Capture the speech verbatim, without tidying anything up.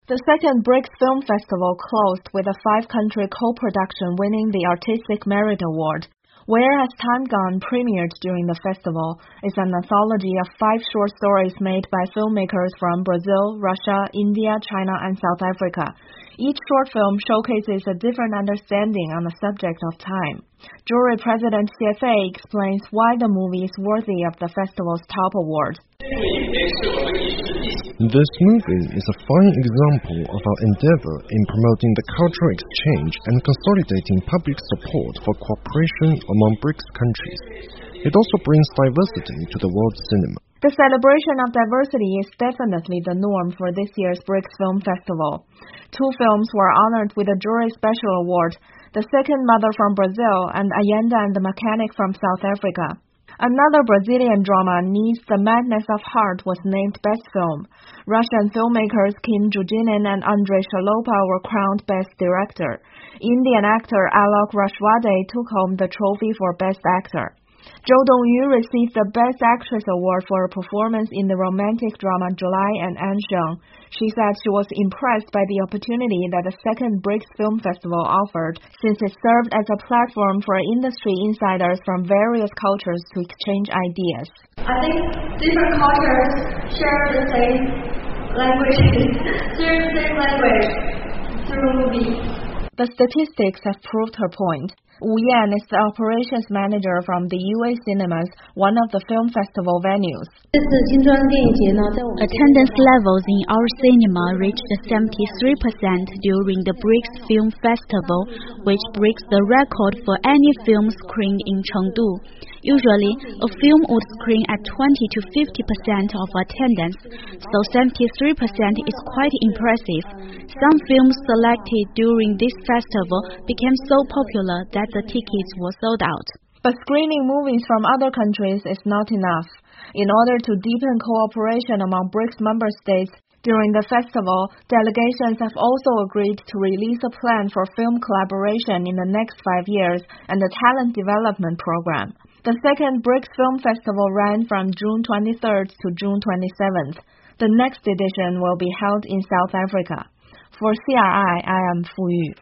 The second BRICS Film Festival closed with a five-country co-production winning the Artistic Merit Award. Where Has Time Gone premiered during the festival is an anthology of five short stories made by filmmakers from Brazil, Russia, India, China, and South Africa. Each short film showcases a different understanding on the subject of time. Jury President Xie Fei explains why the movie is worthy of the festival's top award. This movie is a fine example of our endeavor in promoting the cultural exchange and consolidating public support for cooperation among BRICS countries. It also brings diversity to the world cinema. The celebration of diversity is definitely the norm for this year's BRICS Film Festival. Two films were honored with a Jury Special Award, The Second Mother from Brazil and Ayanda and the Mechanic from South Africa. Another Brazilian drama, Nice, The Madness of Heart, was named Best Film. Russian filmmakers Kim Juginin and Andrei Shalopa were crowned Best Director. Indian actor Alok Rashwade took home the trophy for Best Actor. Zhou Dongyu received the Best Actress Award for her performance in the romantic drama July and Ansheng. She said she was impressed by the opportunity that the second BRICS Film Festival offered, since it served as a platform for industry insiders from various cultures to exchange ideas. I think different cultures share the same language, share the same language through movies. The statistics have proved her point. Wu Yan is the operations manager from the U A Cinemas, one of the film festival venues. Attendance levels in our cinema reached seventy-three percent during the BRICS Film Festival, which breaks the record for any film screened in Chengdu. Usually, a film would screen at twenty to fifty percent of attendance, so seventy-three percent is quite impressive. Some films selected during this festival became so popular that the tickets were sold out. But screening movies from other countries is not enough. In order to deepen cooperation among BRICS member states, during the festival, delegations have also agreed to release a plan for film collaboration in the next five years and a talent development program. The second BRICS Film Festival ran from June twenty-third to June twenty-seventh. The next edition will be held in South Africa. For C R I, I am Fu Yu.